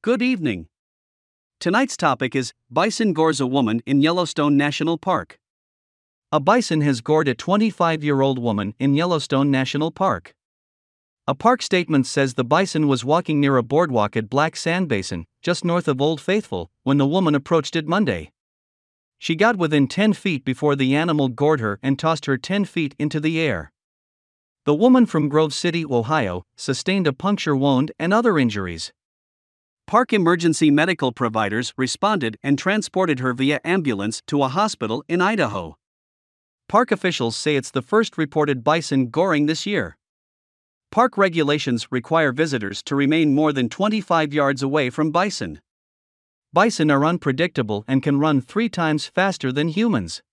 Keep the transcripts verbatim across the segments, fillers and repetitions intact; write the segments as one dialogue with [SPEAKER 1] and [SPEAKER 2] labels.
[SPEAKER 1] Good evening. Tonight's topic is Bison Gores a Woman in Yellowstone National Park. A bison has gored a twenty-five-year-old woman in Yellowstone National Park. A park statement says the bison was walking near a boardwalk at Black Sand Basin, just north of Old Faithful, when the woman approached it Monday. She got within ten feet before the animal gored her and tossed her ten feet into the air. The woman from Grove City, Ohio, sustained a puncture wound and other injuries. Park emergency medical providers responded and transported her via ambulance to a hospital in Idaho. Park officials say it's the first reported bison goring this year. Park regulations require visitors to remain more than twenty-five yards away from bison. Bison are unpredictable and can run three times faster than humans.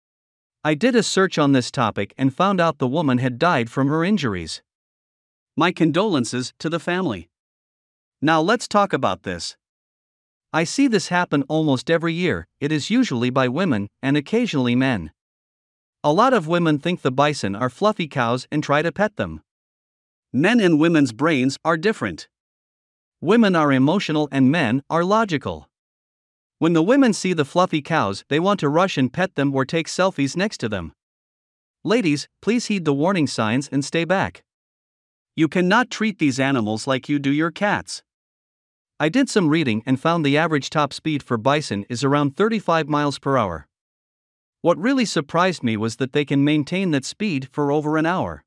[SPEAKER 1] I did a search on this topic and found out the woman had died from her injuries. My condolences to the family. Now let's talk about this. I see this happen almost every year. It is usually by women and occasionally men. A lot of women think the bison are fluffy cows and try to pet them. Men and women's brains are different. Women are emotional and men are logical. When the women see the fluffy cows, they want to rush and pet them or take selfies next to them. Ladies, please heed the warning signs and stay back. You cannot treat these animals like you do your cats. I did some reading and found the average top speed for bison is around thirty-five miles per hour. What really surprised me was that they can maintain that speed for over an hour.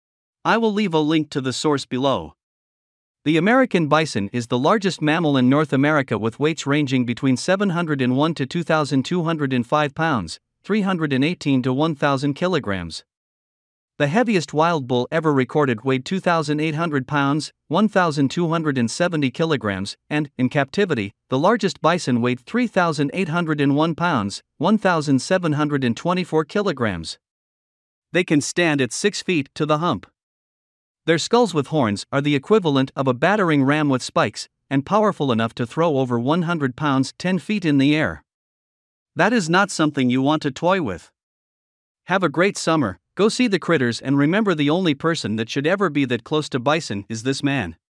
[SPEAKER 1] I will leave a link to the source below. The American bison is the largest mammal in North America with weights ranging between seven hundred one to two thousand two hundred five pounds, three hundred eighteen to one thousand kilograms. The heaviest wild bull ever recorded weighed two thousand eight hundred pounds, one thousand two hundred seventy kilograms, and, in captivity, the largest bison weighed three thousand eight hundred one pounds, one thousand seven hundred twenty-four kilograms. They can stand at six feet to the hump. Their skulls with horns are the equivalent of a battering ram with spikes, and powerful enough to throw over one hundred pounds ten feet in the air. That is not something you want to toy with. Have a great summer. Go see the critters and remember the only person that should ever be that close to bison is this man.